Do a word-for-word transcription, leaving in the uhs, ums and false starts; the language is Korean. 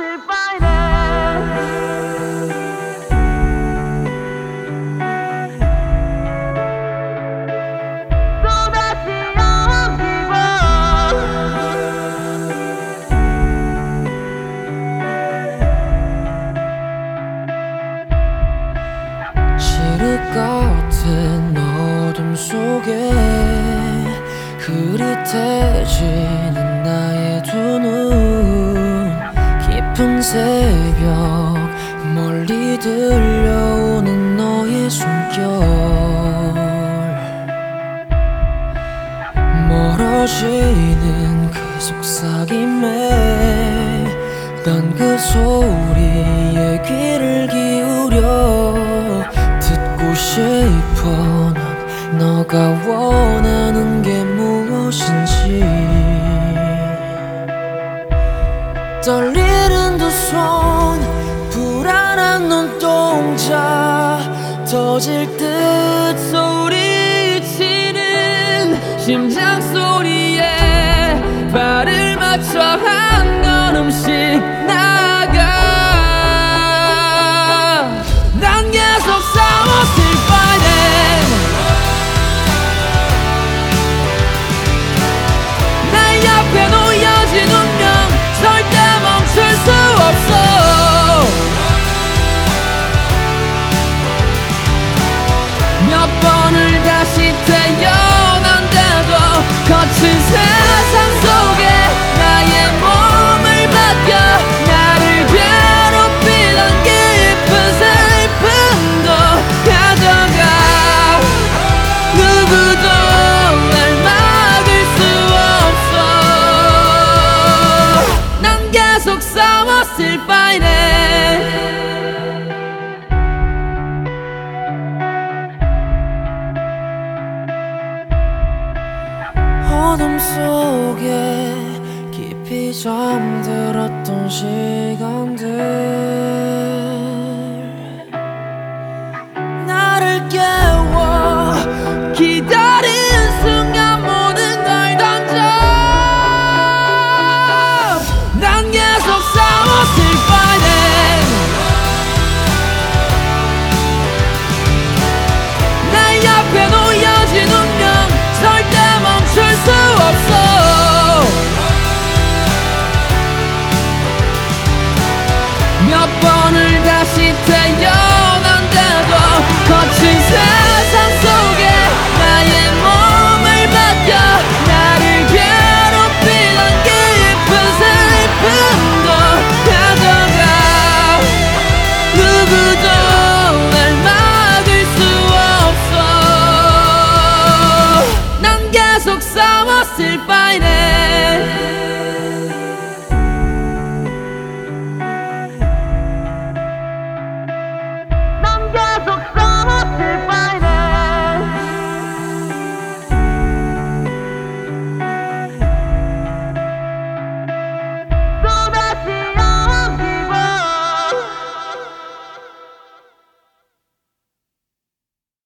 같은 어둠 속에 흐릿해지는 나의 두 눈, 깊은 새벽 멀리 들려오는 너의 숨결, 멀어지는 그 속삭임에 난 그 소리에 귀를 기울여 듣고 싶어. 난 너가 원하는 게 무엇인지. 떨리는 두 손, 불안한 눈동자, 터질 듯 소리치는 심장 소리에 발을 맞춰 한 걸음씩 나가. 난 계속 싸웠을 fighting. 날 옆에 놓여진 운명 절대 멈출 수 없어. 몇 번을 다시 태어난다도 거친 세상 속에 나의 몸을 맡겨 나를 괴롭히던 깊은 슬픔도 가져가. 누구도 날 막을 수 없어. 난 계속 싸웠을 fighting. 어둠 속에 깊이 잠들었던 시간들, 나를 깨워 기다린 순간 모든 걸 던져. 난 계속 싸웠을 fighting. 날 옆에 놓여진 운명 절대 멈출 수 없어. 몇 번을 다시 태어난다도 거친 세상 속에 나의 몸을 맡겨 나를 괴롭히던 깊은 슬픔도 가져가. 누구도 날 막을 수 없어. 난 계속 싸웠을 fighting.